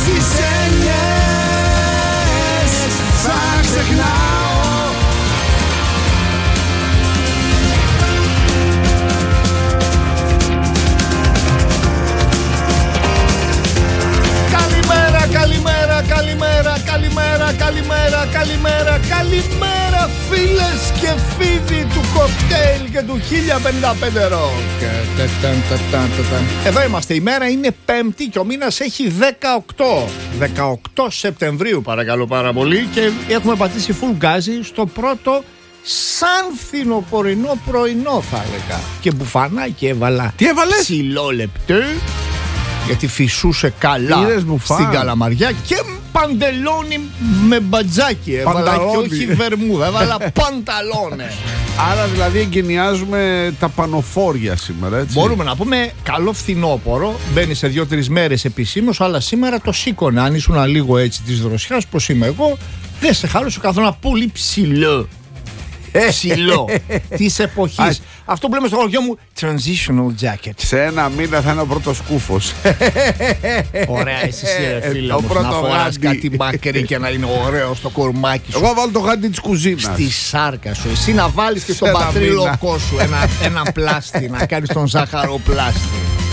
στις έννοιες θα ξεχνάω. Καλημέρα, καλημέρα, καλημέρα, καλημέρα, καλημέρα, καλημέρα, καλημέρα φίλες και φίλοι του κοκτέιλ και του 1055 ροκ. Εδώ είμαστε, η μέρα είναι Πέμπτη και ο μήνας έχει 18 Σεπτεμβρίου παρακαλώ πάρα πολύ, και έχουμε πατήσει full γκάζι στο πρώτο σαν φθινοπορεινό πρωινό θα έλεγα. Και μπουφανάκι έβαλα. Τι έβαλες? Ψηλόλεπτο, γιατί φυσούσε καλά στην Καλαμαριά, και παντελόνι με μπατζάκι έβαλα και όχι βερμούδα, έβαλα πανταλόνε. Άρα δηλαδή εγκαινιάζουμε τα πανοφόρια σήμερα, έτσι. Μπορούμε να πούμε καλό φθινόπορο. Μπαίνει σε 2-3 μέρες επισήμως, αλλά σήμερα το σήκωνε. Αν ήσουν λίγο έτσι της δροσιάς πως είμαι εγώ, δεν σε χάλωσε καθόλου, πολύ ψηλό. Ψηλό της εποχής. Αυτό που λέμε στο χωριό μου, transitional jacket. Σε ένα μήνα θα είναι ο πρώτος κούφος. Ωραία εσύ φίλε μου, να φοράς κάτι μακρύ και να είναι ωραίο στο κορμάκι σου. Εγώ βάλω το γάντι της κουζίνας στη σάρκα σου. Εσύ να βάλεις και στον πατρίλοκό σου ένα πλάστη, να κάνεις τον ζάχαροπλάστη.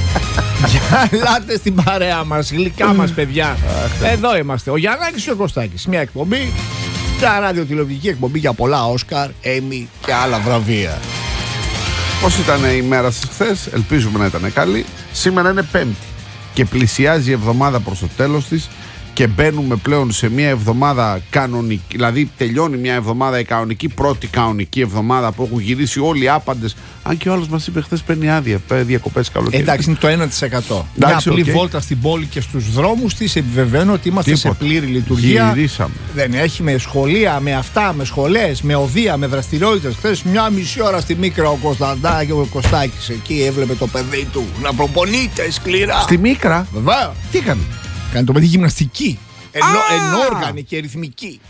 Για ελάτε στην παρέα μας, γλυκά μας παιδιά. Εδώ είμαστε, ο Γιαννάκης και ο Κωστάκης. Μια εκπομπή, μια ραδιοτηλεοπτική εκπομπή για πολλά Όσκαρ, Έμι και άλλα βραβεία. Πώς ήταν η μέρα σας χθες? Ελπίζουμε να ήταν καλή. Σήμερα είναι Πέμπτη και πλησιάζει η εβδομάδα προς το τέλος της και μπαίνουμε πλέον σε μια εβδομάδα κανονική. Δηλαδή τελειώνει μια εβδομάδα η κανονική, πρώτη κανονική εβδομάδα που έχουν γυρίσει όλοι οι άπαντες. Αν και ο άλλος μας είπε χθες παίρνει άδεια, διακοπές καλοκαίρι. Εντάξει, είναι το 1%. Μια απλή βόλτα στην πόλη και στους δρόμους της επιβεβαίνω ότι είμαστε σε πλήρη λειτουργία. Γυρίσαμε. Δεν έχει με σχολεία, με αυτά, με σχολές, με οδεία, με δραστηριότητες. Χθες μια μισή ώρα στη Μίκρα ο Κωνσταντά και ο Κωστάκης εκεί έβλεπε το παιδί του να προπονείται σκληρά. Στη Μίκρα? Βέβαια. Τι έκανε? Κάνει το παιδί γυμναστική. Ενόργανη και ρυθμική.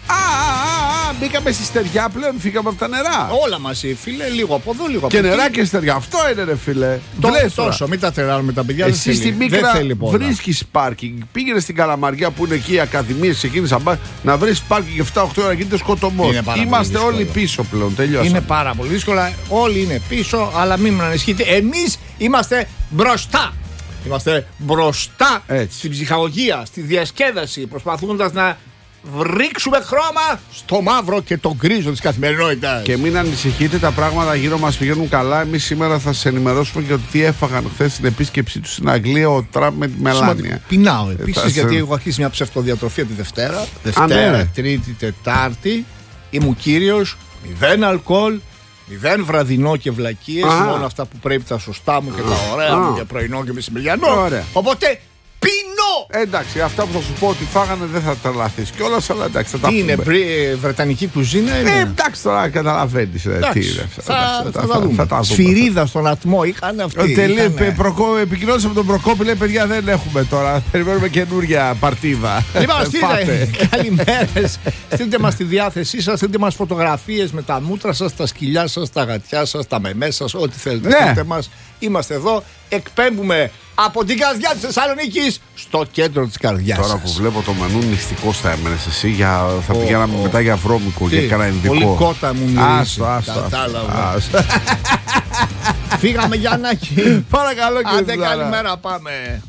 Μπήκαμε στη στεριά πλέον, φύγαμε από τα νερά. Όλα μαζί, φίλε, λίγο από εδώ, λίγο από εκεί. Και νερά εκεί. και στεριά. Αυτό είναι, ρε φίλε. Τόσο, μην τα τεράρουμε τα παιδιά. Εσύ στη Μίκρα βρίσκεις πάρκινγκ. Πήγαινε στην Καλαμαριά που είναι εκεί οι ακαδημίες, ξεκίνησαν να βρεις πάρκινγκ 7-8 ώρα, γίνεται σκοτωμός. Είμαστε όλοι πίσω πλέον. Τελειώσαμε. Είναι πάρα πολύ δύσκολα. Όλοι είναι πίσω, αλλά μην με ανησυχείτε. Εμείς είμαστε μπροστά. Είμαστε μπροστά στην ψυχαγωγία, στη διασκέδαση, προσπαθώντας να βρίξουμε χρώμα στο μαύρο και το γκρίζο της καθημερινότητας. Και μην ανησυχείτε, τα πράγματα γύρω μας πηγαίνουν καλά. Εμείς σήμερα θα σας ενημερώσουμε για το τι έφαγαν χθες στην επίσκεψή του στην Αγγλία ο Τραμπ με τη Μελάνια. Πεινάω επίσης, γιατί έχω αρχίσει μια ψευτοδιατροφή από τη Δευτέρα, Τρίτη, Τετάρτη. Ήμουν κύριος, 0 αλκοόλ, 0 βραδινό και βλακίες, μόνο αυτά που πρέπει τα σωστά μου και τα ωραία μου για πρωινό και μεσημεριανό. Οπότε πεινώ! Εντάξει, αυτά που θα σου πω ότι φάγανε δεν θα τρελαθείς κιόλας, αλλά εντάξει, θα τα πούμε. Είναι βρετανική κουζίνα, είναι. Εντάξει, τώρα καταλαβαίνεις. Θα τα δούμε. Σφυρίδα στον ατμό είχαν αυτοί. Επικοινώνησα με τον Προκόπη, λέει παιδιά δεν έχουμε τώρα. Περιμένουμε καινούρια παρτίδα. Λοιπόν, καλημέρες. Στείλτε μας τη διάθεσή σας, στείλτε μας φωτογραφίες με τα μούτρα σας, τα σκυλιά σας, τα γατιά σας, τα μεμέ σας, ό,τι θέλετε. Στείλτε μας. Είμαστε εδώ, εκπέμπουμε από την καρδιά της Θεσσαλονίκης στο κέντρο της καρδιάς. Τώρα που βλέπω το μενού νηστικός θα έμενες εσύ, θα πηγαίναμε μετά για βρώμικο, για κανένα ειδικό. Πολύ κότα μου μυρίζει. Άστο. Φύγαμε Γιαννάκη. Παρακαλώ κύριε Άντε καλημέρα, πάμε.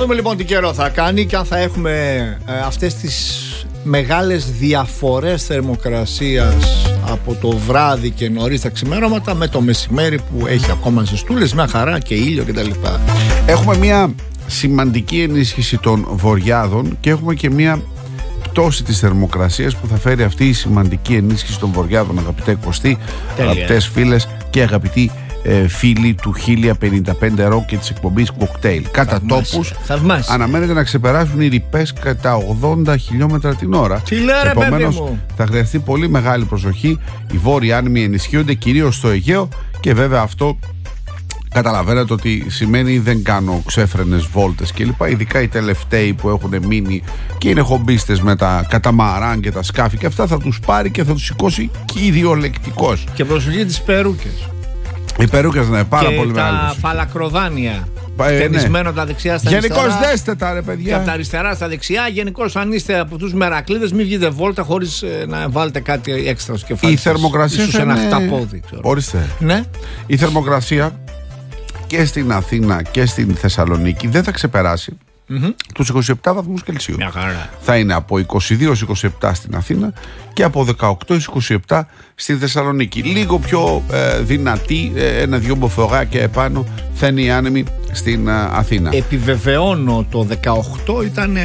δούμε λοιπόν τι καιρό θα κάνει και αν θα έχουμε αυτές τις μεγάλες διαφορές θερμοκρασίας από το βράδυ και νωρίς τα ξημέρωματα με το μεσημέρι που έχει ακόμα ζεστούλες, μια χαρά και ήλιο κτλ. Έχουμε μια σημαντική ενίσχυση των βορειάδων και έχουμε και μια πτώση της θερμοκρασίας που θα φέρει αυτή η σημαντική ενίσχυση των βορειάδων, αγαπητέ Κωστή, αγαπητές φίλες και αγαπητοί φίλοι του 1055 και της εκπομπής Cocktail. Κατά τόπους αναμένεται να ξεπεράσουν οι ρηπές κατά 80 χιλιόμετρα την ώρα. Επομένως θα χρειαστεί πολύ μεγάλη προσοχή. Οι βόρειοι άνεμοι ενισχύονται κυρίως στο Αιγαίο και βέβαια αυτό καταλαβαίνετε ότι σημαίνει δεν κάνω ξέφρενες βόλτες κλπ. Ειδικά οι τελευταίοι που έχουν μείνει και είναι χομπίστες με τα καταμαράν και τα σκάφη και αυτά θα τους πάρει και θα τους σηκώσει κυριολεκτικός. Και προσοχή τις περούκες. Οι περούκες είναι πάρα πολύ μεγάλες. Και τα φαλακροδάνεια. Ταινισμένο τα δεξιά στα αριστερά. Γενικώς δέστε τα ρε παιδιά. Και από τα αριστερά στα δεξιά. Γενικώς αν είστε από τους μερακλείδες, μην βγείτε βόλτα χωρίς να βάλετε κάτι έξτρα στο κεφάλι. Η θερμοκρασία ίσως ένα χταπόδι, ξέρω. Ορίστε. Ναι. Η θερμοκρασία και στην Αθήνα και στην Θεσσαλονίκη δεν θα ξεπεράσει τους 27 βαθμούς Κελσίου. Μια χαρά. Θα είναι από 22-27 στην Αθήνα και από 18-27 στη Θεσσαλονίκη. Λίγο πιο δυνατή, ένα-δυο μποφογάκια επάνω θα είναι οι άνεμοι στην Αθήνα. Επιβεβαιώνω, το 18 ήταν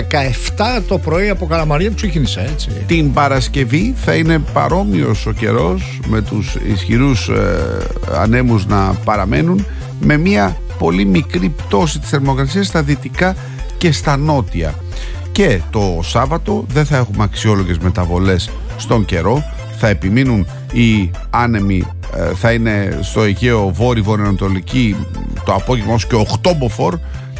17 το πρωί από Καλαμαριά που ξεκίνησα, έτσι. Την Παρασκευή θα είναι παρόμοιος ο καιρός, με τους ισχυρούς ανέμους να παραμένουν, με μια πολύ μικρή πτώση της θερμοκρασίας στα δυτικά και στα νότια. Και το Σάββατο δεν θα έχουμε αξιόλογες μεταβολές στον καιρό. Θα επιμείνουν οι άνεμοι, θα είναι στο Αιγαίο βόρειο-βορειοανατολική το απόγευμα ως και 8 μποφόρ,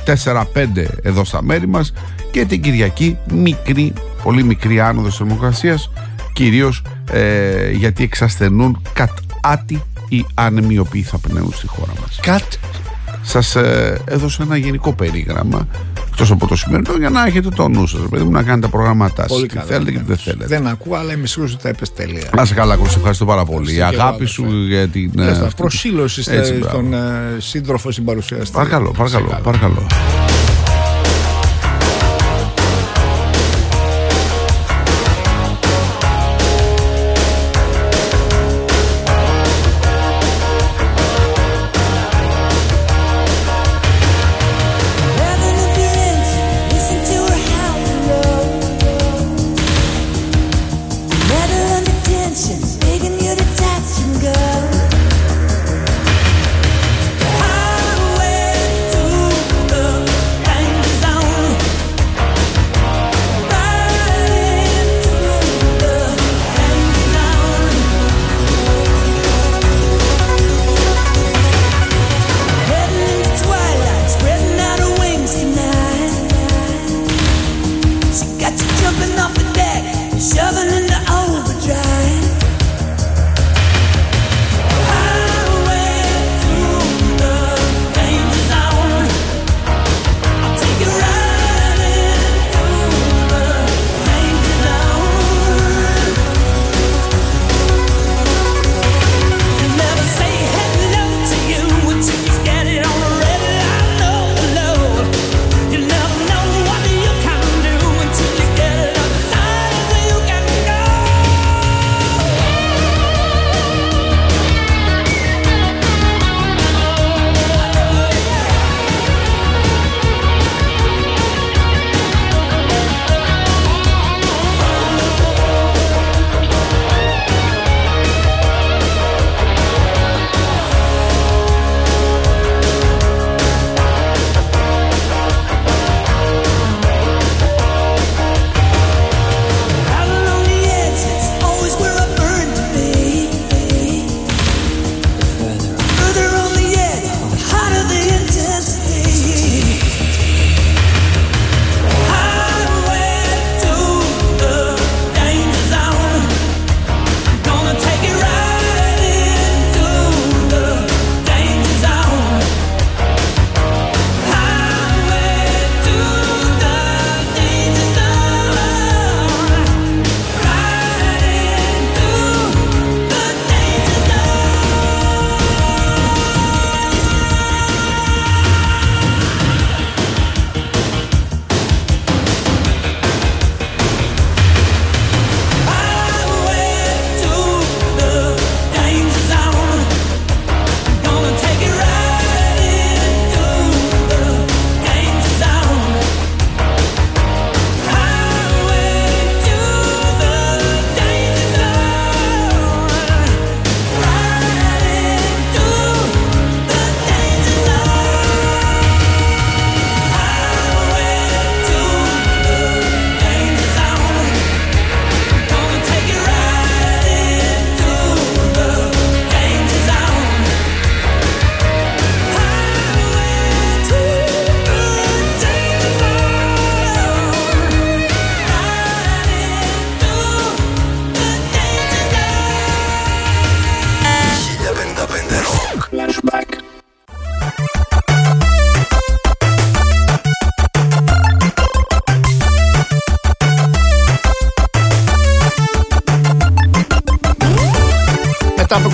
4-5 εδώ στα μέρη μας, και την Κυριακή μικρή, πολύ μικρή άνοδος θερμοκρασίας, κυρίως γιατί εξασθενούν κατάτι οι άνεμοι οι οποίοι θα πνέουν στη χώρα μας. Σας έδωσα ένα γενικό περίγραμμα εκτός από το σημερινό για να έχετε το νου σας, παιδί μου, να κάνετε τα προγραμματά σας. Τι θέλετε και τι δεν θέλετε. Δεν ακούω, αλλά είμαι σίγουρος ότι τα είπες τέλεια. Να σε καλά, Κώστα, ευχαριστώ πάρα πολύ. Η αγάπη σου για την προσήλωση στον σύντροφο συμπαρουσιαστή. Παρακαλώ.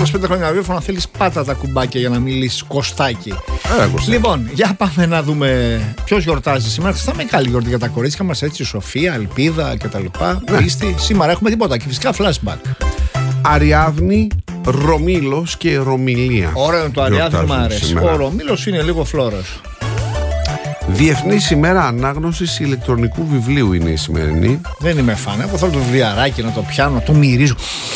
25 χρόνια ραδιόφωνο, αν θέλεις πάτα τα κουμπάκια για να μιλήσεις Κωστάκι. Λοιπόν, για πάμε να δούμε ποιος γιορτάζει σήμερα. Θα είναι καλή γιορτή για τα κορίτσια μας, έτσι, Σοφία, Ελπίδα κτλ. Πίστη. Σήμερα έχουμε τίποτα και φυσικά flashback. Αριάδνη, Ρωμήλος και Ρωμιλία. Ωραίο το Αριάδνη, μου αρέσει. Ο Ρωμήλος είναι λίγο φλόρος. Διεθνής ημέρα ανάγνωσης ηλεκτρονικού βιβλίου είναι η σημερινή. Δεν είμαι φαν. Εγώ θέλω το βιβλιαράκι να το πιάνω, να το μυρίζω.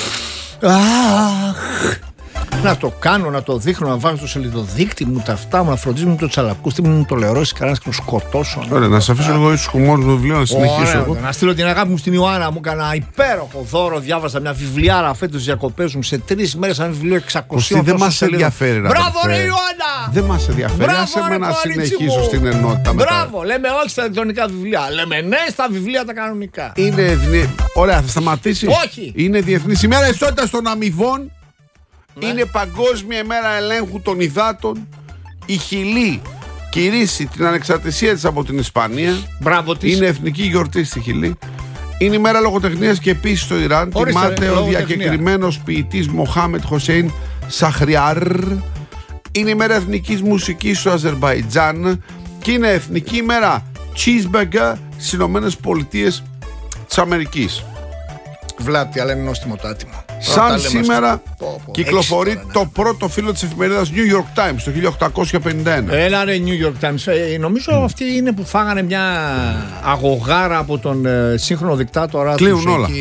Να το κάνω, να το δείχνω, να βάζω το σελιδοδείκτη μου, τα αυτά μου, να φροντίζουμε το τσαλακούστη μου, το λερώσει κανένα και το σκοτώσω. Ωραία, να σε αφήσω λίγο ίσως χουμόρ του βιβλίου να συνεχίσω εγώ. Να στείλω την αγάπη μου στην Ιωάννα, μου έκανα υπέροχο δώρο. Διάβασα μια βιβλιάρα φέτος διακοπές μου σε 3 μέρες, ένα βιβλίο 600. Δεν μας ενδιαφέρει. Μπράβο, ρε Ιωάννα! Δεν μας ενδιαφέρει. Άσε με να συνεχίσω στην ενότητα. Μπράβο, λέμε όχι στα ηλεκτρονικά βιβλία. Λέμε ναι στα βιβλία τα κανονικά. Ωραία, θα σταματήσει. Όχι! Είναι Διεθνής ημέρα ισότητας των αμοιβών. Ναι. Είναι Παγκόσμια ημέρα ελέγχου των υδάτων. Η Χιλή κηρύσσει την ανεξαρτησία της από την Ισπανία. Μπράβο της. Είναι εθνική γιορτή στη Χιλή. Είναι ημέρα λογοτεχνίας και επίσης στο Ιράν. Τιμάται ο διακεκριμένος ποιητής Μοχάμετ Χοσέιν Σαχριάρ. Είναι ημέρα εθνικής μουσικής στο Αζερβαϊτζάν. Και είναι εθνική ημέρα cheeseburger στις Ηνωμένες Πολιτείες της Αμερικής. Βλάπτει, αλλά είναι νόστιμο το άτιμο. Σαν σήμερα κυκλοφορεί το πρώτο φύλλο της εφημερίδας New York Times το 1851. Έλα ρε New York Times. Νομίζω αυτοί είναι που φάγανε μια αγωγάρα από τον σύγχρονο δικτάτορα τους. Κλείουν όλα.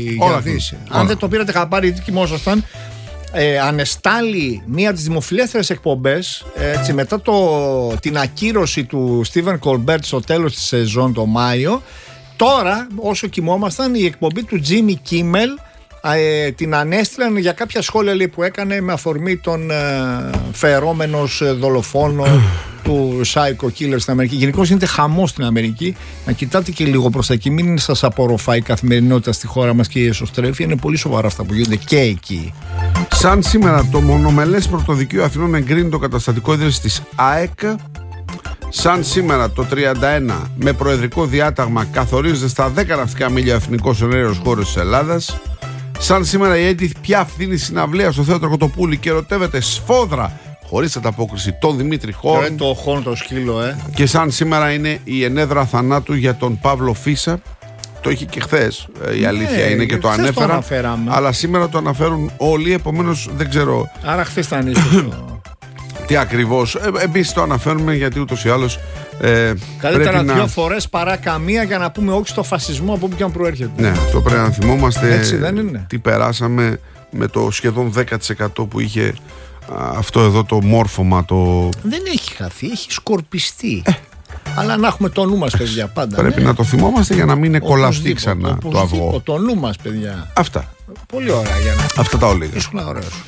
Αν δεν το πήρατε χαμπάρι, κοιμόσασταν. Ανεστάλλει μία από τις δημοφιλέστερες εκπομπές μετά την ακύρωση του Στίβεν Κολμπέρτ στο τέλος της σεζόν το Μάιο. Τώρα, όσο κοιμόμασταν, η εκπομπή του Τζίμι Κίμελ την ανέστηλαν για κάποια σχόλια, λέει, που έκανε με αφορμή τον φερόμενος δολοφόνο του Psycho Killer στην Αμερική. Γενικώς γίνεται χαμός στην Αμερική. Να κοιτάτε και λίγο προς τα εκεί, μην σας απορροφάει η καθημερινότητα στη χώρα μας και η εσωστρέφεια. Είναι πολύ σοβαρά αυτά που γίνονται και εκεί. Σαν σήμερα το Μονομελές Πρωτοδικείο Αθηνών εγκρίνει το καταστατικό ίδρυση της ΑΕΚ. Σαν σήμερα το 31 με προεδρικό διάταγμα καθορίζεται στα 10 ναυτικά μίλια ο εθνικός ενέργειος χώρος της Ελλάδας. Σαν σήμερα η Edith Piaf δίνει συναυλία στο Θέατρο Κοτοπούλη και ερωτεύεται σφόδρα χωρίς ανταπόκριση τον Δημήτρη Χόρν. Το Χόρν το σκύλο, Και σαν σήμερα είναι η ενέδρα θανάτου για τον Παύλο Φίσα. Το είχε και χθες, η αλήθεια είναι, και το ανέφερα. Αλλά σήμερα το αναφέρουν όλοι, επομένως δεν ξέρω. Άρα χθες ήταν ίσως. Τι ακριβώς. Επίσης το αναφέρουμε γιατί ούτως ή άλλως. Καλύτερα 2 φορές παρά καμία για να πούμε όχι στο φασισμό από όπου και αν προέρχεται. Ναι, αυτό πρέπει να θυμόμαστε. Έτσι δεν είναι? Τι περάσαμε με το σχεδόν 10% που είχε αυτό εδώ το μόρφωμα. Δεν έχει χαθεί, έχει σκορπιστεί. Αλλά να έχουμε το νου μας, παιδιά, πάντα. Πρέπει να το θυμόμαστε για να μην είναι κολλαστεί ξανά το αυγό. Το νου μας, παιδιά. Αυτά. Πολύ ωραία για να. Αυτά τα ολίγα. Ήσουν ωραίος.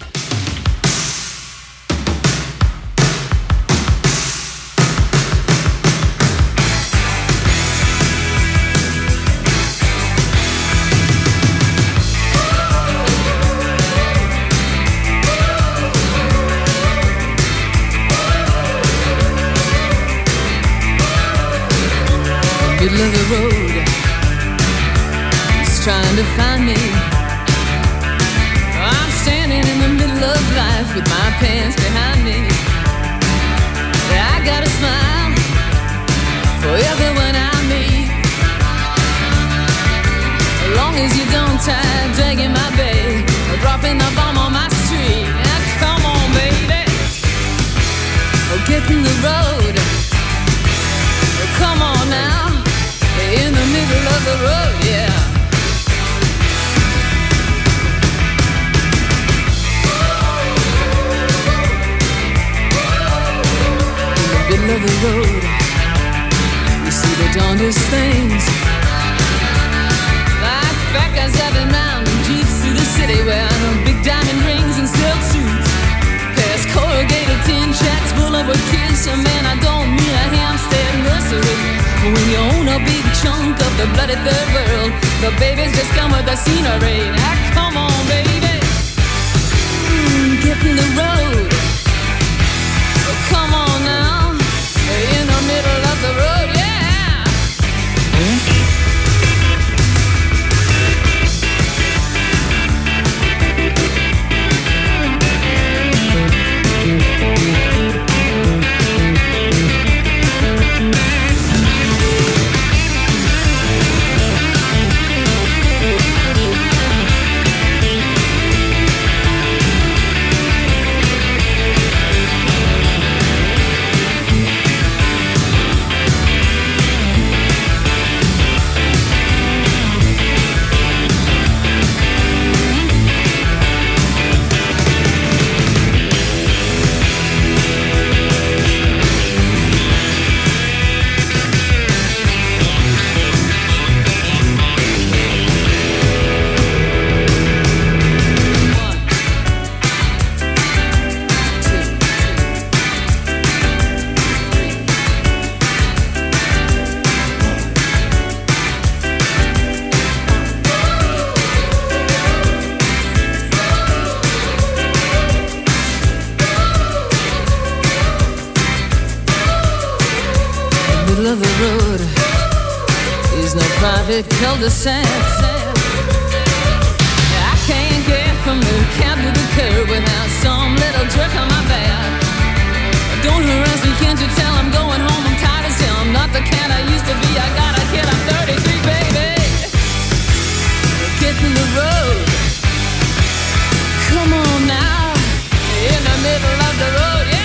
Middle of the road, he's trying to find me. I'm standing in the middle of life with my pants behind me. I got a smile for everyone I meet. As long as you don't try dragging my bag or dropping the bomb on my street. Now, come on, baby, or get in the road. Come on now. In the middle of the road, yeah. In the middle of the road, you see the darndest things. Like fat guys driving round in jeeps through the city wearing big diamond rings and silk suits. Past corrugated tin shacks full of kids. So man, I don't mean a Hampstead nursery. When you own a big chunk of the bloody third world, the babies just come with the scenery. Now come on, baby, get in the road. Come on now, in the middle of the road, yeah. of the road is no private cul-de-sac. I can't get from the cab to the curb without some little jerk on my back. Don't harass me, can't you tell I'm going home? I'm tired as hell, I'm not the cat I used to be. I got a kid, I'm 33, baby. Get in the road. Come on now, in the middle of the road, yeah.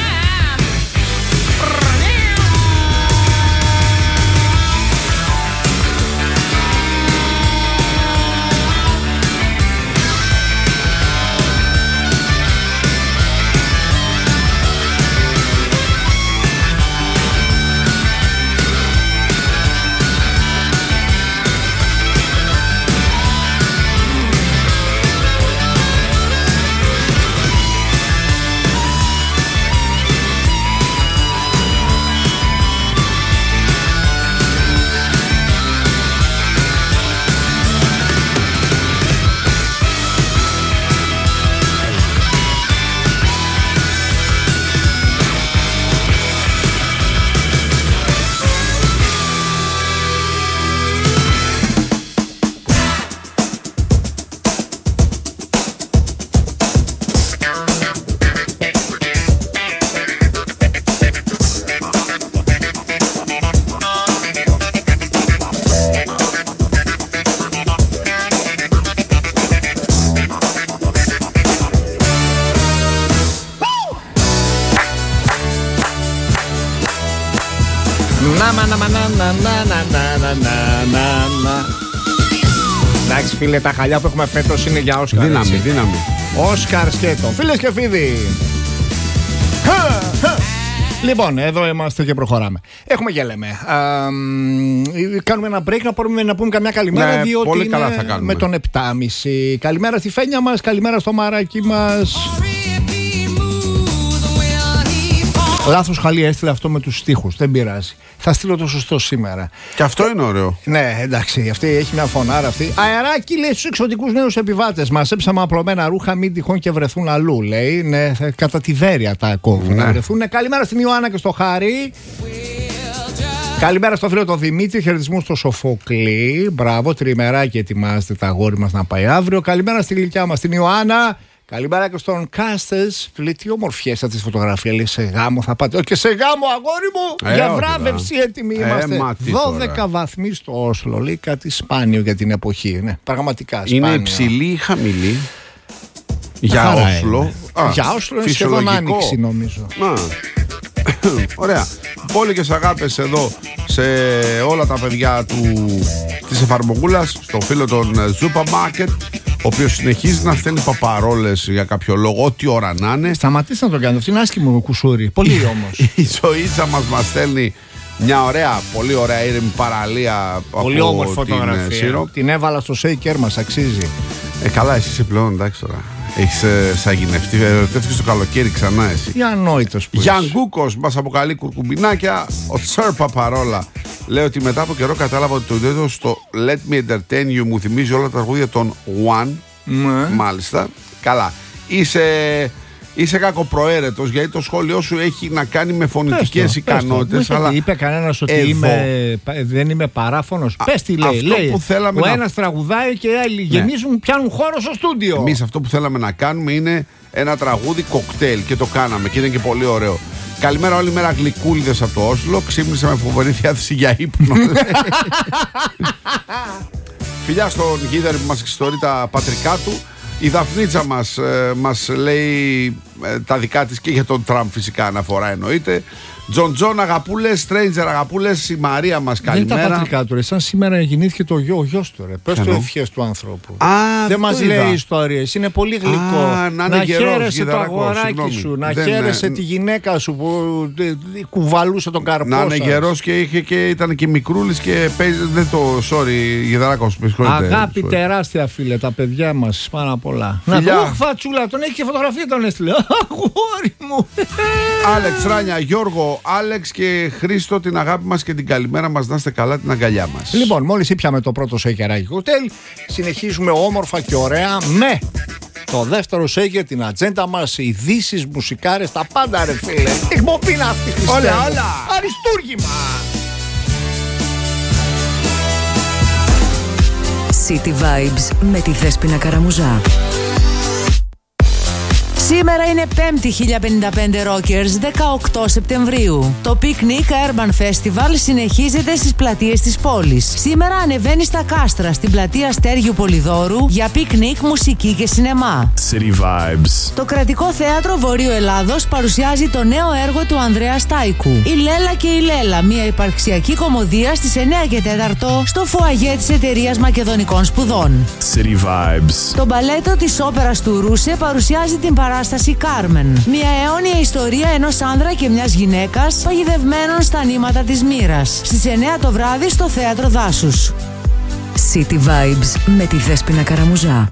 Εντάξει φίλε, τα χαλιά που έχουμε φέτος είναι για Όσκαρ. Δύναμη. Όσκαρ σκέτο. Φίλες και φίλοι, λοιπόν, εδώ είμαστε και προχωράμε. Έχουμε και λέμε. Κάνουμε ένα break να πούμε καμιά καλημέρα. Ναι, διότι πολύ είναι καλά θα κάνουμε. με τον 7.30. Καλημέρα στη Φένια μας, καλημέρα στο μαράκι μας. Λάθος χαλί έστειλε αυτό με τους στίχους. Δεν πειράζει. Θα στείλω το σωστό σήμερα. Και αυτό είναι ωραίο. Ναι, εντάξει, αυτή έχει μια φωνάρα αυτή. Αεράκι λέει στους εξωτικούς νέους επιβάτες. Μας έψαμε απλωμένα ρούχα, μην τυχόν και βρεθούν αλλού. Λέει, ναι, κατά τη Βέρεια τα κόβουν να βρεθούν. Καλημέρα στην Ιωάννα και στο Χάρη. Καλημέρα στο φίλο το Δημήτρη, χαιρετισμού στο Σοφοκλή. Μπράβο, τριμεράκι ετοιμάζεται τα αγόρι μας να πάει αύριο. Καλημέρα στη γλυκιά μας την Ιωάννα. Καλημέρα και στον Κάστες. Λέει τι ομορφιές αυτή τη φωτογραφία. Λέει σε γάμο θα πάτε. Και σε γάμο, αγόρι μου! Για βράβευση έτοιμοι είμαστε. 12 βαθμοί στο Όσλο. Λέει κάτι σπάνιο για την εποχή. Ναι, πραγματικά σπάνιο. Είναι υψηλή ή χαμηλή? Για Όσλο. Για Όσλο είναι σχεδόν άνοιξη νομίζω. Ωραία. Μπόλικες αγάπες εδώ σε όλα τα παιδιά της εφαρμογούλας, στο φίλο των Zupa Market, ο οποίος συνεχίζει να στέλνει παπαρόλες για κάποιο λόγο, ό,τι ώρα να είναι. Σταματήστε να το κάνετε, αυτό είναι άσχημο κουσούρι. Πολύ όμως. Η Ζωήτσα μας στέλνει μια ωραία, πολύ ωραία ήρεμη παραλία. Πολύ όμορφη φωτογραφία. Την έβαλα στο shaker μας, αξίζει. Καλά, εσύ είσαι πλέον, εντάξει τώρα. Έχεις σαγηνευτεί, ερωτεύτηκες το καλοκαίρι ξανά εσύ. Τι ανόητος που Γιάν Γκούκος μας αποκαλεί κουρκουμπινάκια. Ο Τσέρ Παπαρόλα λέει ότι μετά από καιρό κατάλαβα ότι το ιδέο στο Let Me Entertain You μου θυμίζει όλα τα τραγούδια των One. Μάλιστα. Καλά. Είσαι κακοπροαίρετος, γιατί το σχόλιο σου έχει να κάνει με φωνητικές ικανότητες. Αλλά είπε κανένας ότι δεν είμαι παράφωνος. Πες τι λέει. Ο ένας τραγουδάει και οι άλλοι γεμίζουν, πιάνουν χώρο στο στούντιο. Εμείς αυτό που θέλαμε να κάνουμε είναι ένα τραγούδι κοκτέιλ και το κάναμε και είναι και πολύ ωραίο. Καλημέρα, όλη μέρα γλυκούλιδες από το Όσλο. Ξύπνησα με φοβερή διάθεση για ύπνο. Φιλιά στον Γίδαρη που μας εξιστορεί τα πατρικά του. Η Δαφνίτσα μας λέει τα δικά της και για τον Τραμπ φυσικά αναφορά εννοείται. Τζον αγαπούλες, Stranger αγαπούλες, η Μαρία μας καλημέρα. Δεν είναι τα πατρικά του, σαν σήμερα γεννήθηκε ο γιος του ρε. Πες το ευχές του ανθρώπου. Δεν μας λέει ιστορίες, είναι πολύ γλυκό. Να χαίρεσαι το αγοράκι σου, να χαίρεσαι τη γυναίκα σου που κουβαλούσε τον καρπό σας. Να είναι γερός και ήταν και μικρούλης και δεν το, sorry Γιδαράκος. Αγάπη τεράστια φίλε, τα παιδιά μας πάνω απ' όλα. Να το φατσούλα, τον έχει και φωτογραφία τον έστειλε. Αγόρι μου. Άλεξ, Ράνια, Γιώργο, Άλεξ και Χρήστο, την αγάπη μας και την καλημέρα μας, να είστε καλά, την αγκαλιά μας. Λοιπόν, μόλις ήπιαμε το πρώτο σέικεράκι κοκτέιλ, συνεχίζουμε όμορφα και ωραία με το δεύτερο σέικερ, την ατζέντα μας, ειδήσεις, μουσικάρες, τα πάντα ρε φίλε. Εκπομπή αυτή, Χριστέ. Όλα. Αριστούργημα. City Vibes με τη Δέσποινα Καραμουζά. Σήμερα είναι 5η 1055 Rockers, 18 Σεπτεμβρίου. Το Picnic Urban Festival συνεχίζεται στις πλατείες της πόλης. Σήμερα ανεβαίνει στα Κάστρα, στην πλατεία Στέργιου Πολυδώρου, για πικνίκ, μουσική και σινεμά. City Vibes. Το Κρατικό Θέατρο Βορείου Ελλάδος παρουσιάζει το νέο έργο του Ανδρέα Στάικου, «Η Λέλα και η Λέλα», μια υπαρξιακή κωμωδία στις 9 και 4 στο φουαγέ της Εταιρείας Μακεδονικών Σπουδών. City Vibes. Το μπαλέτο της όπερας του Ρούσε παρουσιάζει την παράσταση Κάρμεν, μια αιώνια ιστορία ενός άνδρα και μιας γυναίκας παγιδευμένων στα νήματα της μοίρας, στις 9 το βράδυ στο Θέατρο Δάσους. City Vibes με τη Δέσποινα Καραμουζά.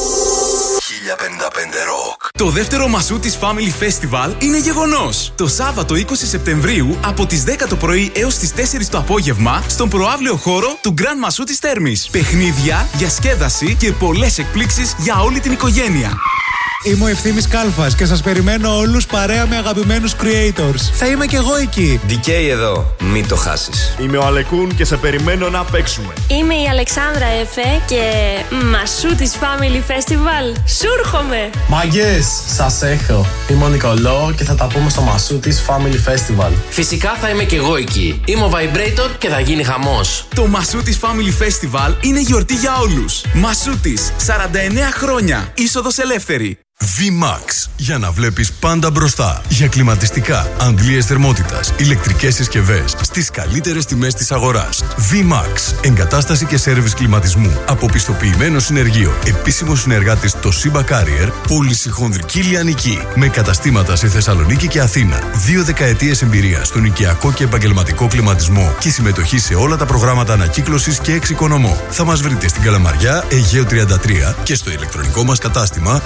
1055 Rock. Το δεύτερο Μασούτης Family Festival είναι γεγονός. Το Σάββατο 20 Σεπτεμβρίου από τις 10 το πρωί έως τις 4 το απόγευμα στον προαύλιο χώρο του Grand Μασούτης Θέρμης. Παιχνίδια, διασκέδαση και πολλές εκπλήξεις για όλη την οικογένεια. Είμαι ο Ευθύμης Κάλφας και σας περιμένω όλους παρέα με αγαπημένους creators. Θα είμαι κι εγώ εκεί. DK εδώ, μην το χάσεις. Είμαι ο Αλεκούν και σε περιμένω να παίξουμε. Είμαι η Αλεξάνδρα Εφέ και Μασούτης Family Festival. Σούρχομαι! Μάγκες, σας έχω. Είμαι ο Νικολό και θα τα πούμε στο Μασούτης Family Festival. Φυσικά θα είμαι κι εγώ εκεί. Είμαι ο Vibrator και θα γίνει χαμός. Το Μασούτης Family Festival είναι γιορτή για όλους. Μασούτης, 49 χρόνια, είσοδος ελεύθερη. VMAX. Για να βλέπεις πάντα μπροστά. Για κλιματιστικά, αντλίες θερμότητας, ηλεκτρικές συσκευές στις καλύτερες τιμές της αγοράς. VMAX. Εγκατάσταση και σέρβις κλιματισμού. Αποπιστοποιημένο συνεργείο. Επίσημο συνεργάτης το Siba Carrier. Πώληση χονδρική λιανική. Με καταστήματα σε Θεσσαλονίκη και Αθήνα. 2 δεκαετίες εμπειρία στον οικιακό και επαγγελματικό κλιματισμό. Και συμμετοχή σε όλα τα προγράμματα ανακύκλωσης και εξοικονομώ. Θα μας βρείτε στην Καλαμαριά, Αιγαίο 33 και στο ηλεκτρονικό μας κατάστημα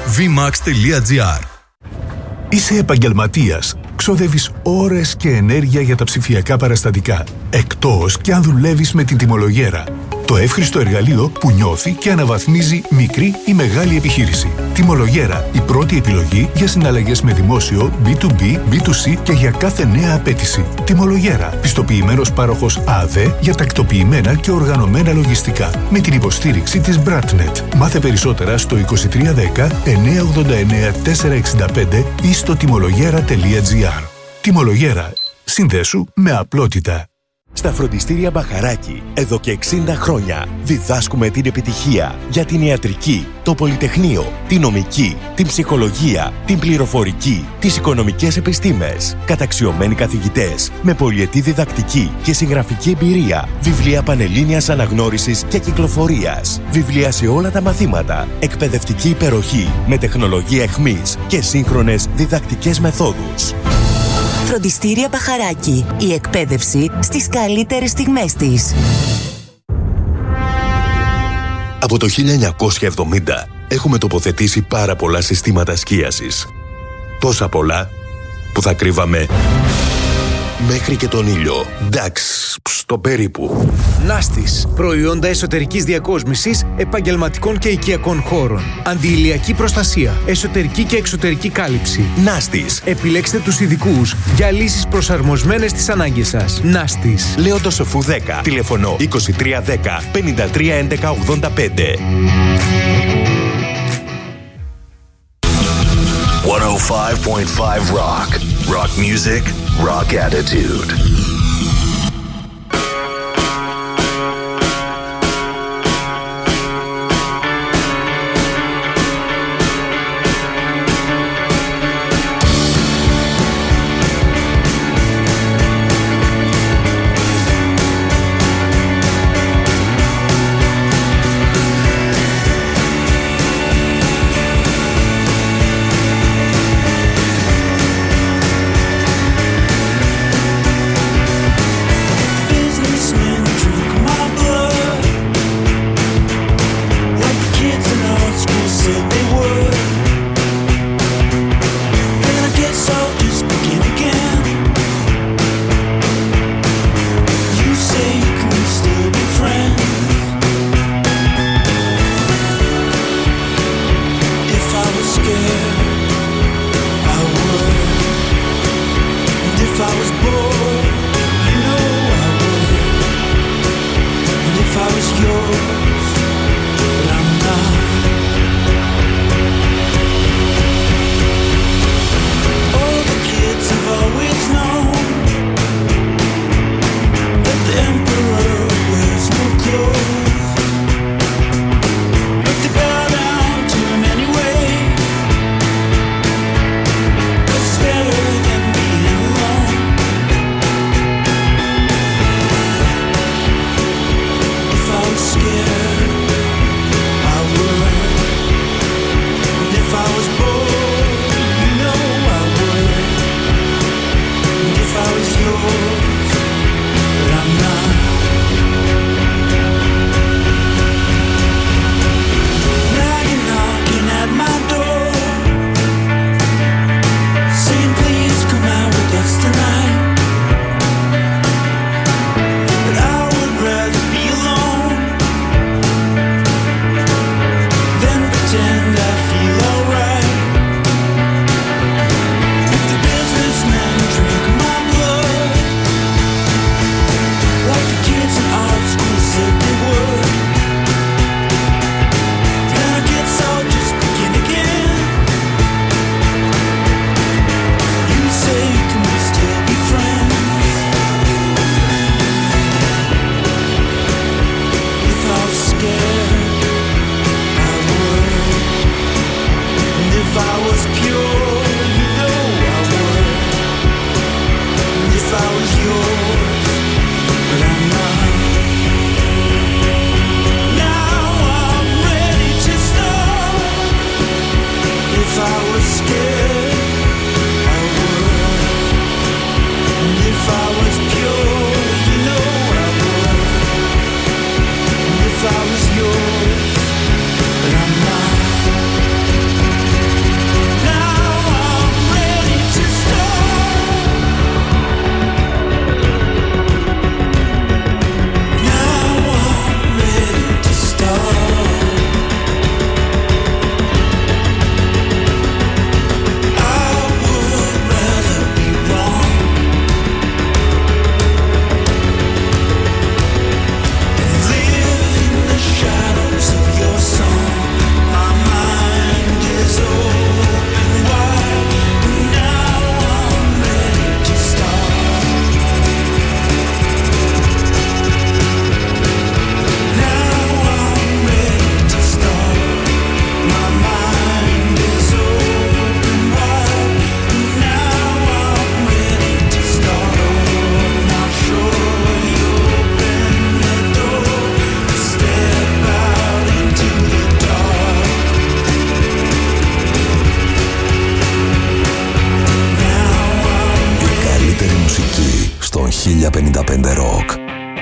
VMAX.gr. Είσαι επαγγελματίας. Ξοδεύεις ώρες και ενέργεια για τα ψηφιακά παραστατικά. Εκτός και αν δουλεύεις με την τιμολογέρα. Το εύχριστο εργαλείο που νιώθει και αναβαθμίζει μικρή ή μεγάλη επιχείρηση. Τιμολογέρα, η πρώτη επιλογή για συναλλαγές με δημόσιο, B2B, B2C και για κάθε νέα απέτηση. Τιμολογέρα, πιστοποιημένος πάροχος ΑΔΕ για τακτοποιημένα και οργανωμένα λογιστικά. Με την υποστήριξη της Bratnet. Μάθε περισσότερα στο 2310 989 465 ή στο τιμολογέρα.gr. Τιμολογέρα. Συνδέσου με απλότητα. Στα φροντιστήρια Μπαχαράκη, εδώ και 60 χρόνια, διδάσκουμε την επιτυχία για την ιατρική, το πολυτεχνείο, την νομική, την ψυχολογία, την πληροφορική, τις οικονομικές επιστήμες. Καταξιωμένοι καθηγητές, με πολυετή διδακτική και συγγραφική εμπειρία, βιβλία πανελλήνιας αναγνώρισης και κυκλοφορίας, βιβλία σε όλα τα μαθήματα, εκπαιδευτική υπεροχή με τεχνολογία εχμής και σύγχρονες διδακτικές μεθόδους. Φροντιστήρια Μπαχαράκη. Η εκπαίδευση στις καλύτερες στιγμές της. Από το 1970 έχουμε τοποθετήσει πάρα πολλά συστήματα σκίασης. Τόσα πολλά που θα κρύβαμε μέχρι και τον ήλιο. Εντάξει, στο περίπου. Νάστης. Προϊόντα εσωτερικής διακόσμησης, επαγγελματικών και οικιακών χώρων. Αντιηλιακή προστασία. Εσωτερική και εξωτερική κάλυψη. Νάστης. Επιλέξτε τους ειδικούς για λύσεις προσαρμοσμένες στις ανάγκες σας. Νάστης. Λέοντος Σοφού 10. Τηλεφωνώ 2310 53 11 85. 105.5 Rock. Rock music, rock attitude. επιστροφή στον 1055 Rock.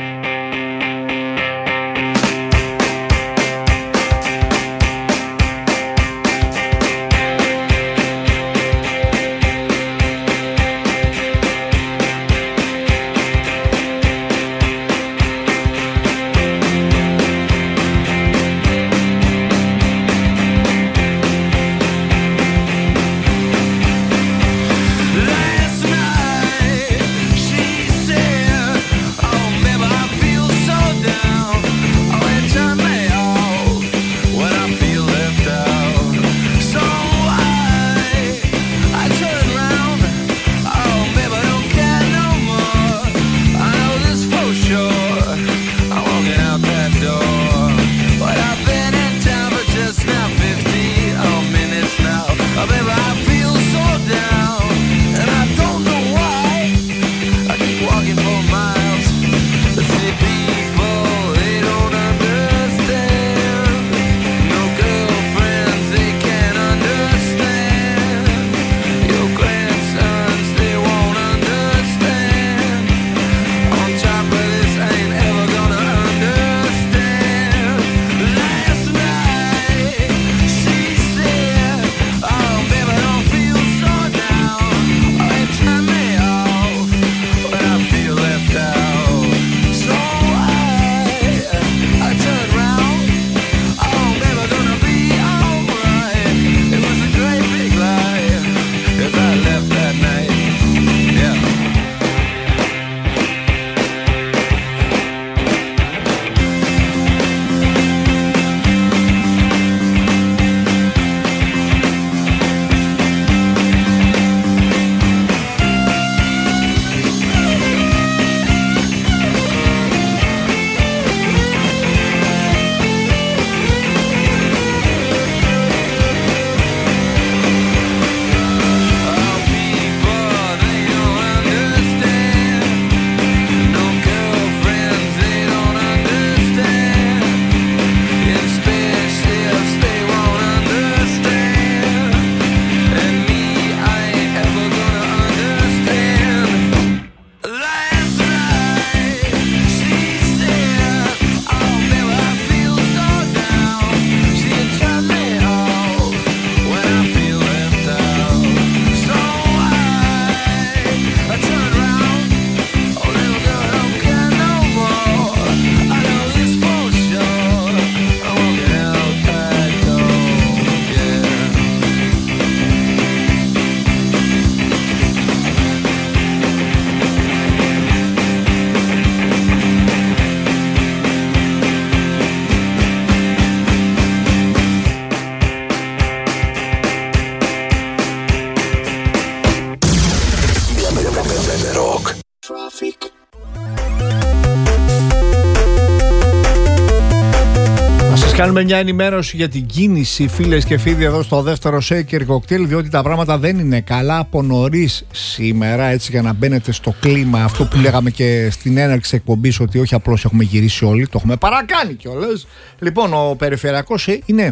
Κάνουμε μια ενημέρωση για την κίνηση, φίλες και φίλοι, εδώ στο δεύτερο Shaker Cocktail, διότι τα πράγματα δεν είναι καλά από νωρίς σήμερα, έτσι, για να μπαίνετε στο κλίμα. Αυτό που λέγαμε και στην έναρξη εκπομπής, ότι όχι απλώς έχουμε γυρίσει όλοι, το έχουμε παρακάνει κιόλας. Λοιπόν, ο περιφερειακός είναι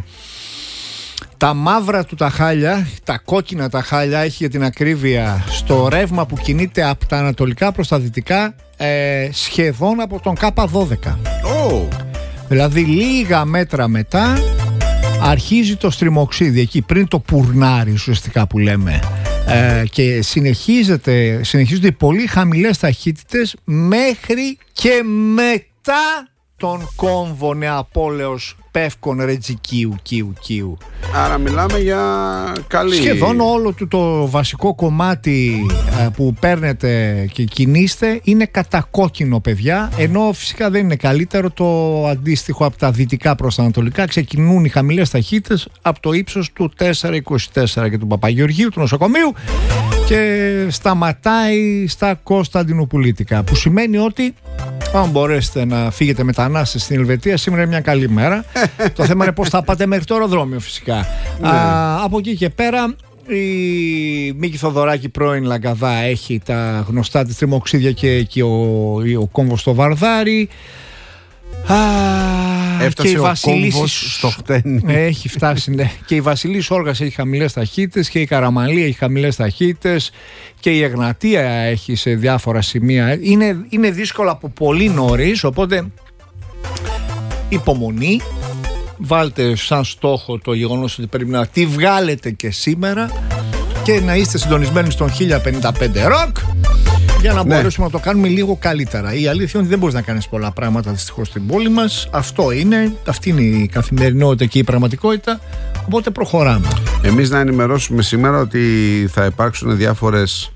τα μαύρα του τα χάλια, τα κόκκινα τα χάλια, έχει για την ακρίβεια, στο ρεύμα που κινείται από τα ανατολικά προς τα δυτικά, σχεδόν από τον K12. Δηλαδή λίγα μέτρα μετά αρχίζει το στριμοξίδι, εκεί πριν το πουρνάρι ουσιαστικά που λέμε, και συνεχίζονται οι πολύ χαμηλές ταχύτητες μέχρι και μετά τον κόμβο Νεαπόλεως Πεύκον Ρετζικίου Κίου. Άρα μιλάμε για καλή. Σχεδόν όλο το βασικό κομμάτι που παίρνετε και κινείστε είναι κατακόκκινο, παιδιά, ενώ φυσικά δεν είναι καλύτερο το αντίστοιχο από τα δυτικά προς τα ανατολικά. Ξεκινούν οι χαμηλές ταχύτητες από το ύψος του 424 και του Παπαγεωργίου, του νοσοκομείου, και σταματάει στα Κωνσταντινουπολίτικα, που σημαίνει ότι αν μπορέσετε να φύγετε μετανάστες στην Ελβετία, σήμερα είναι μια καλή μέρα. Το θέμα είναι πώς θα πάτε μέχρι το αεροδρόμιο, φυσικά. Από εκεί και πέρα, η Μίκη Θοδωράκη, πρώην Λαγκαδά, έχει τα γνωστά της τριμοξίδια και εκεί ο κόμβος στο Βαρδάρι. Έφτασε ο κόμβος στο χτένι. Έχει φτάσει, ναι. Και η Βασιλής Όλγας έχει χαμηλές ταχύτητες και η Καραμαλή έχει χαμηλές ταχύτητες και η Εγνατία έχει σε διάφορα σημεία. Είναι δύσκολο από πολύ νωρίς, οπότε υπομονή. Βάλτε σαν στόχο το γεγονός ότι πρέπει να τη βγάλετε και σήμερα και να είστε συντονισμένοι στον 1055 Rock για να μπορέσουμε να το κάνουμε λίγο καλύτερα. Η αλήθεια είναι ότι δεν μπορείς να κάνεις πολλά πράγματα δυστυχώς στην πόλη μας. Αυτή είναι η καθημερινότητα και η πραγματικότητα, οπότε προχωράμε. Εμείς να ενημερώσουμε σήμερα ότι θα υπάρξουν διάφορες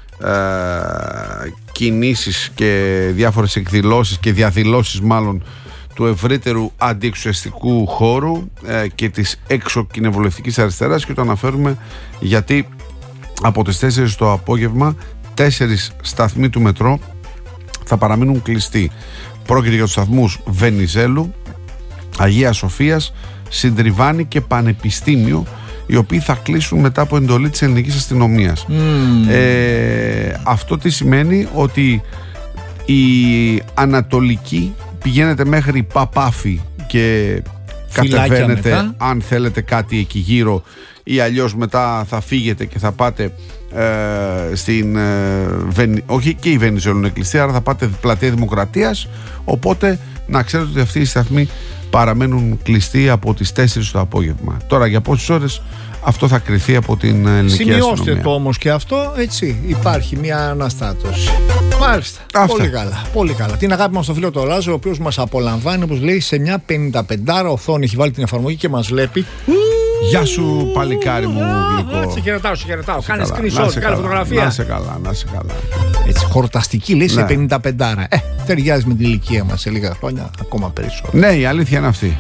κινήσεις και διάφορες εκδηλώσεις και διαδηλώσεις μάλλον του ευρύτερου αντιεξουσιαστικού χώρου και της εξωκοινοβουλευτικής αριστεράς, και το αναφέρουμε γιατί από τις 4 το απόγευμα 4 σταθμοί του μετρό θα παραμείνουν κλειστοί. Πρόκειται για τους σταθμούς Βενιζέλου, Αγίας Σοφίας, Συντριβάνη και Πανεπιστήμιο, οι οποίοι θα κλείσουν μετά από εντολή της ελληνικής αστυνομίας. Αυτό τι σημαίνει? Ότι η Ανατολική πηγαίνετε μέχρι Παπάφη και κατεβαίνετε αν θέλετε κάτι εκεί γύρω, ή αλλιώς μετά θα φύγετε και θα πάτε στην όχι, και η Βενιζέλου είναι κλειστή, άρα θα πάτε πλατεία Δημοκρατίας, οπότε να ξέρετε ότι αυτοί οι σταθμοί παραμένουν κλειστοί από τις 4 το απόγευμα. Τώρα για πόσες ώρες αυτό θα κριθεί από την ελληνική αστυνομία. Σημειώστε το όμως και αυτό, έτσι, υπάρχει μια αναστάτωση. Μάλιστα, πολύ καλά, πολύ καλά. Την αγάπη μας στο φίλο το Λάζο, ο οποίος μας απολαμβάνει, όπως λέει, σε μια 55 οθόνη, έχει βάλει την εφαρμογή και μας βλέπει. Γεια σου παλικάρι μου γλυκό. Σε χαιρετάω. Κάνε screenshot, κάνε φωτογραφία. Να σε καλά. Έτσι, χορταστική λέει σε 55. Ταιριάζει με την ηλικία μας σε λίγα χρόνια, ακόμα περισσότερο. Ναι, η αλήθεια είναι αυτή.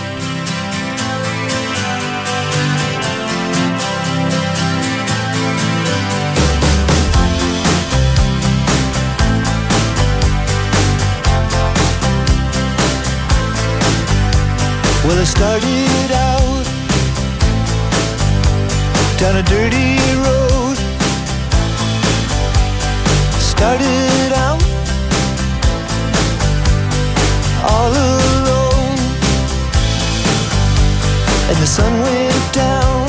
Well, I started out down a dirty road. Started out all alone, and the sun went down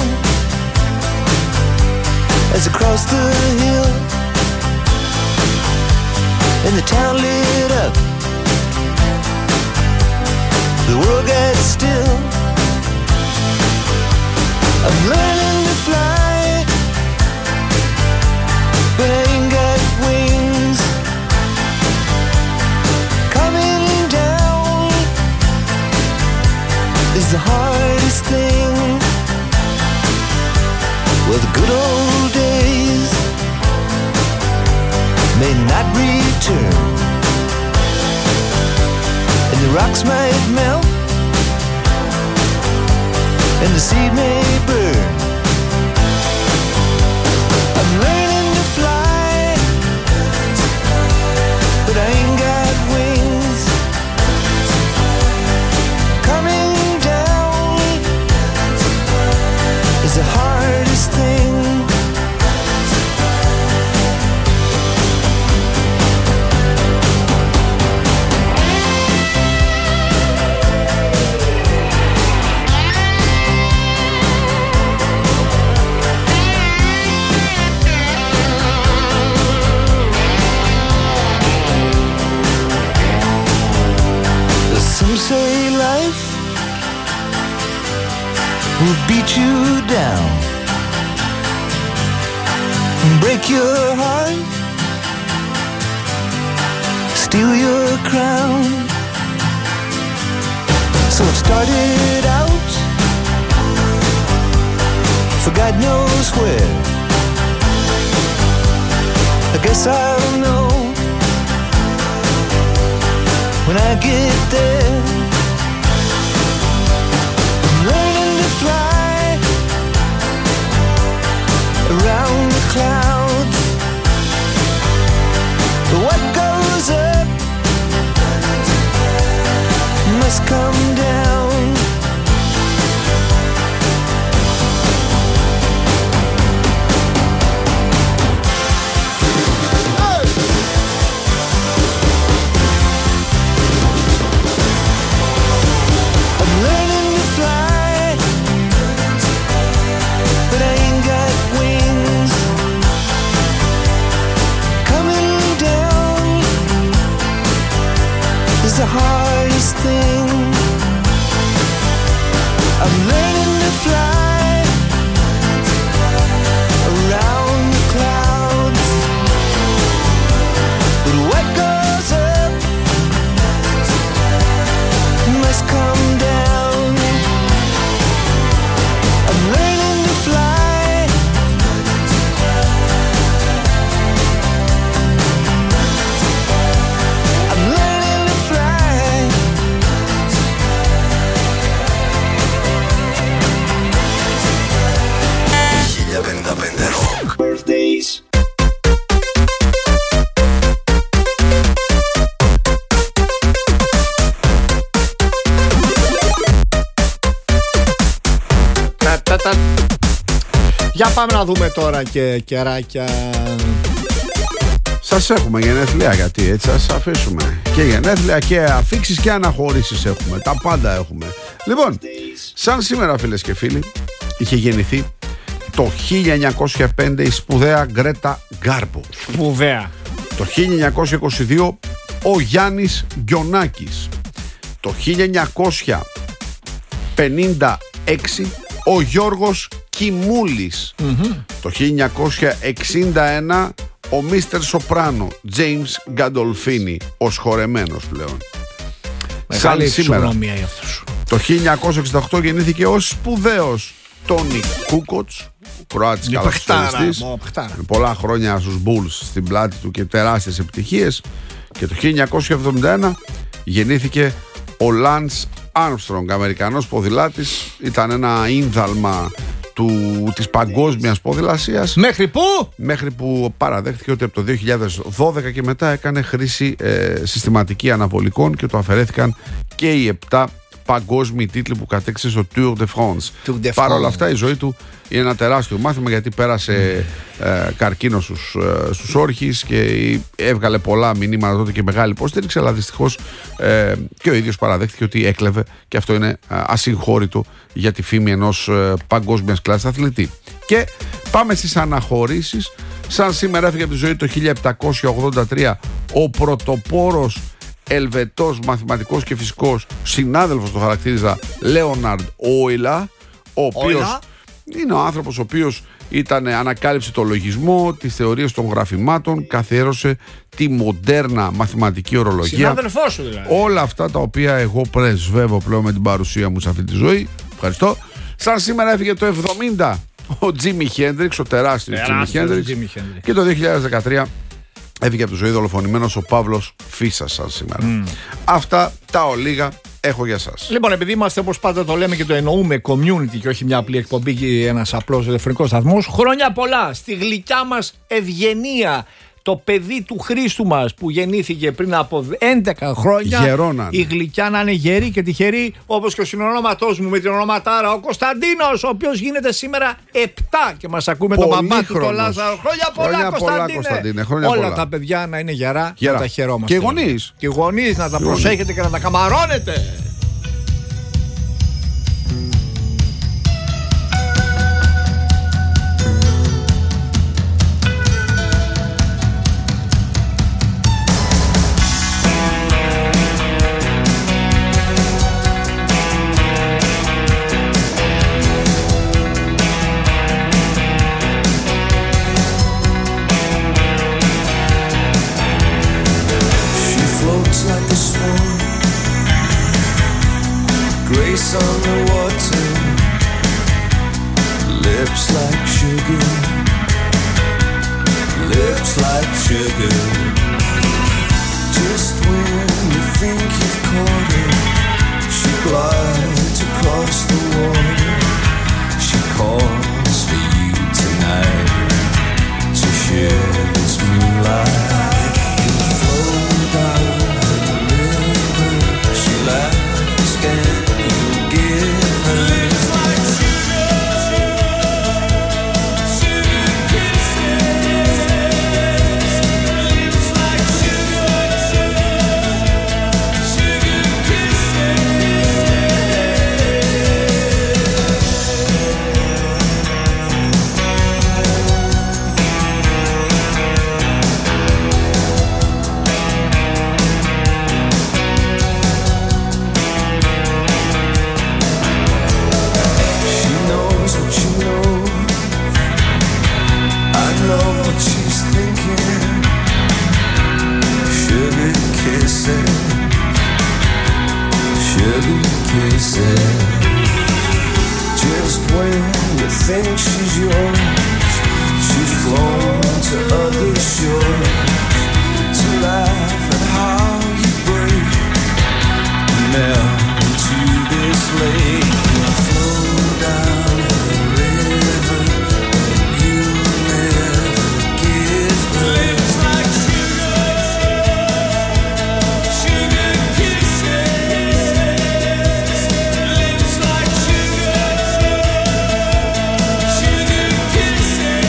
as I crossed the hill, and the town lit up. The world got still. I'm learning to fly, but I ain't got wings. Coming down is the hardest thing. Well, the good old days may not return, and the rocks might melt, and the seed may burn. I'm learning to fly, but I ain't got wings. Coming down is the hardest thing. Some say life will beat you down, break your heart, steal your crown. So it started out for God knows where. I guess I'll know when I get there. I'm learning to fly around the clouds, but what goes up must come down. hardest thing. I'm learning to fly around the clouds, but what goes up must come down. I'm learning to fly. I'm learning to fly. Birthdays. Για πάμε να δούμε τώρα και κεράκια. Σας έχουμε γενέθλια, γιατί έτσι σας αφήσουμε. Και γενέθλια και αφήξεις και αναχωρήσεις έχουμε. Τα πάντα έχουμε. Λοιπόν, σαν σήμερα φίλες και φίλοι, είχε γεννηθεί το 1905 η σπουδαία Γκρέτα Γκάρμπο. Σπουδαία. Το 1922 ο Γιάννης Γκιονάκης. Το 1956 ο Γιώργος Κιμούλης. Το 1961 ο Μίστερ Σοπράνο Τζέιμς Γκαντολφίνι, ο σχορεμένος πλέον. Μεγάλη σήμερα, εξοικονομία για αυτούς. το 1968 γεννήθηκε ο σπουδαίος Τόνι Κούκοτς, ο Κροάτης καλαθοσφαιριστής. Πολλά χρόνια στους Bulls στην πλάτη του και τεράστιες επιτυχίες. Και το 1971 γεννήθηκε ο Λαντς Άρμστρονγκ, Αμερικανός ποδηλάτης. Ήταν ένα ίνδαλμα της παγκόσμιας ποδηλασίας. Μέχρι που παραδέχτηκε ότι από το 2012 και μετά έκανε χρήση συστηματική αναβολικών και του αφαιρέθηκαν και οι 7 παγκόσμιοι τίτλοι που κατέκτησε στο Tour de France. Παρ' όλα αυτά η ζωή του είναι ένα τεράστιο μάθημα, γιατί πέρασε καρκίνο στους όρχες και έβγαλε πολλά μηνύματα τότε και μεγάλη υποστήριξη, αλλά δυστυχώς και ο ίδιος παραδέχτηκε ότι έκλεβε, και αυτό είναι ασυγχώρητο για τη φήμη ενός παγκόσμιας κλάσης αθλητή. Και πάμε στις αναχωρήσεις. Σαν σήμερα έφυγε από τη ζωή το 1783 ο πρωτοπόρος Ελβετός μαθηματικός και φυσικός, συνάδελφος το χαρακτήριζα, Λέοναρντ Όιλα, ο οποίος είναι ο άνθρωπος ο οποίος ανακάλυψε το λογισμό, τις θεωρίες των γραφημάτων, καθιέρωσε τη μοντέρνα μαθηματική ορολογία. Συνάδελφός σου δηλαδή. Όλα αυτά τα οποία εγώ πρεσβεύω πλέον με την παρουσία μου σε αυτή τη ζωή. Ευχαριστώ. Σαν σήμερα έφυγε το 70 ο Τζίμι Χέντριξ, ο τεράστιος Τζίμι Χέντριξ, και το 2013 έφυγε από τη ζωή δολοφονημένος ο Παύλος Φίσας σαν σήμερα. Αυτά τα ολίγα έχω για σας. Λοιπόν, επειδή είμαστε, όπως πάντα το λέμε και το εννοούμε, community και όχι μια απλή εκπομπή και ένας απλός ηλεκτρονικός σταθμός, χρόνια πολλά στη γλυκιά μας Ευγενία, το παιδί του Χρήστου μας που γεννήθηκε πριν από 11 χρόνια. Γερόναν. Η γλυκιά να είναι γερή και τυχερή, όπως και ο συνονόματός μου με την ονοματάρα, ο Κωνσταντίνος, ο οποίος γίνεται σήμερα 7 και μας ακούμε τον μπαμπά του, τον Λάζαρο. Χρόνια πολλά, Κωνσταντίνε. Χρόνια όλα πολλά. Τα παιδιά να είναι γερά, να τα χαιρόμαστε. Και οι γονείς. Και οι γονείς να τα προσέχετε και να τα καμαρώνετε. On the water, lips like sugar, lips like sugar. Just when you think you've caught her, she glides across the water. She calls for you tonight to share this moonlight. You flow down the river, she laughs and lips think she's yours. She's flown to other shores to laugh at how you break and melt into this lake and flow down the river. You'll never give lips like sugar, sugar kisses. Lips like sugar, sugar kisses.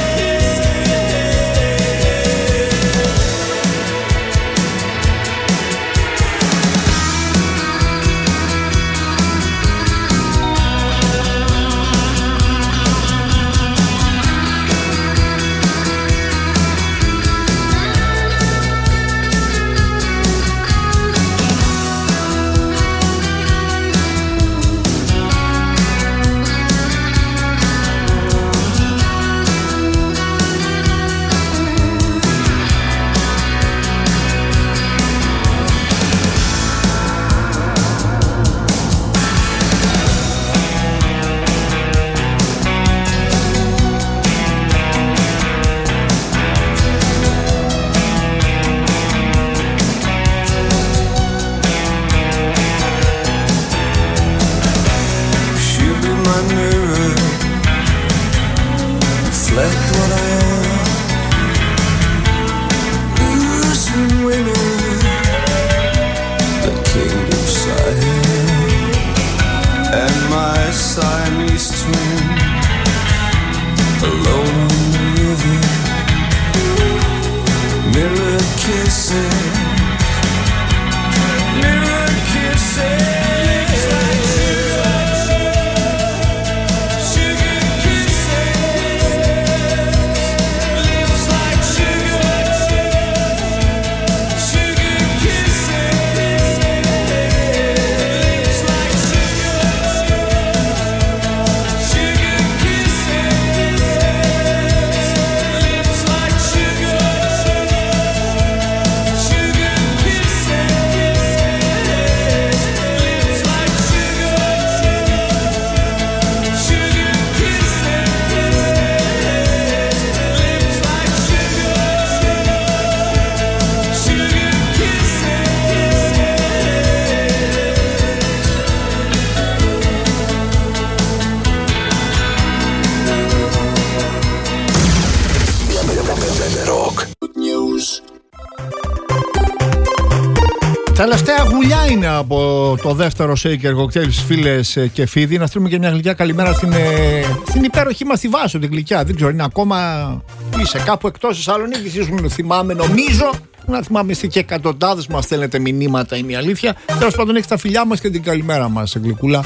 She'll be my mirror, reflect what I am. Losing women, the king of Siam, and my Siamese twin, alone on the river. Mirror kissing, mirror kissing. Lips like sugar, sugar kisses. Lips like sugar, sugar kisses. Lips like sugar, sugar kisses. Lips like sugar, sugar Τελευταία γουλιά είναι από το δεύτερο shaker cocktail στις φίλες και φίδι. Να στείλουμε και μια γλυκιά καλημέρα στην υπέροχη μας τη Βάσο, την γλυκιά. Δεν ξέρω, είναι ακόμα είσαι κάπου εκτός Θεσσαλονίκης. Ήσουν, θυμάμαι, νομίζω. Να θυμάμαι και εκατοντάδες μας στέλνετε μηνύματα, είναι η αλήθεια. Τέλος πάντων, έχεις τα φιλιά μας και την καλημέρα μας, γλυκούλα.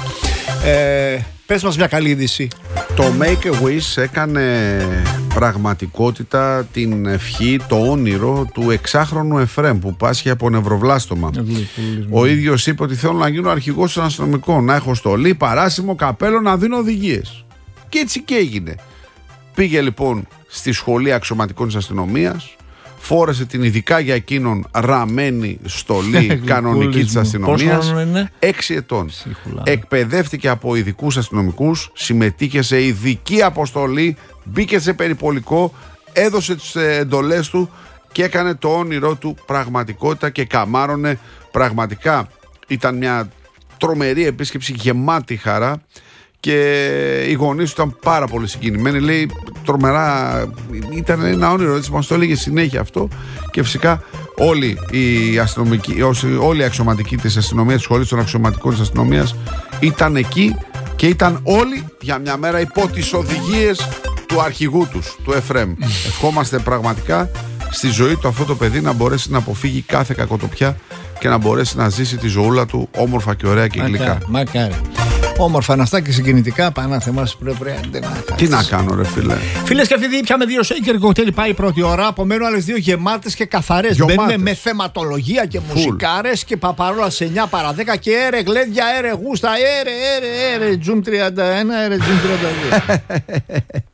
Πες μας μια καλή είδηση. Το Make a Wish έκανε πραγματικότητα την ευχή, το όνειρο του 6χρονου Εφρέμ που πάσχει από νευροβλάστομα. Ο ίδιος είπε ότι θέλω να γίνω αρχηγός των αστυνομικών, να έχω στολή, παράσημο, καπέλο, να δίνω οδηγίες. Και έτσι και έγινε. Πήγε λοιπόν στη σχολή αξιωματικών της αστυνομίας, φόρεσε την ειδικά για εκείνον ραμμένη στολή κανονική της αστυνομίας, 6 ετών. Εκπαιδεύτηκε από ειδικούς αστυνομικούς, συμμετείχε σε ειδική αποστολή, μπήκε σε περιπολικό, έδωσε τις εντολές του και έκανε το όνειρό του πραγματικότητα και καμάρωνε. Πραγματικά ήταν μια τρομερή επίσκεψη, γεμάτη χαρά. Και οι γονείς του ήταν πάρα πολύ συγκινημένοι. Λέει τρομερά, ήταν ένα όνειρο, έτσι μας το έλεγε συνέχεια αυτό. Και φυσικά όλοι οι αστυνομικοί, όλοι οι αξιωματικοί της αστυνομίας, της σχολής των αξιωματικών της αστυνομίας ήταν εκεί και ήταν όλοι για μια μέρα υπό τις οδηγίες του αρχηγού τους, του Εφρέμ. Ευχόμαστε πραγματικά στη ζωή του αυτό το παιδί να μπορέσει να αποφύγει κάθε κακοτοπιά και να μπορέσει να ζήσει τη ζωούλα του όμορφα και ωραία και γλυκά. Μακάρι. Όμορφα να αυτά και συγκινητικά. Πανάθεμα σου πρέπει να. Τι να κάνω, ρε φίλε. Φίλες και φίλοι, πιάμε 2 shaker cocktail. Πάει η πρώτη ώρα. Απομένουν άλλες 2 γεμάτες και καθαρές. Μπαίνουμε με θεματολογία και μουσικάρες και παρόλα σε 9 παρα 10 και έρε γλέντια, έρε γούστα, έρε Zoom 31, έρε Zoom 32.